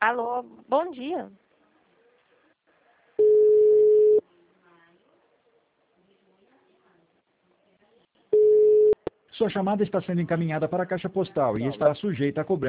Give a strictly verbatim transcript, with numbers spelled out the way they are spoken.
Alô, bom dia. Sua chamada está sendo encaminhada para a caixa postal e está sujeita a cobrança.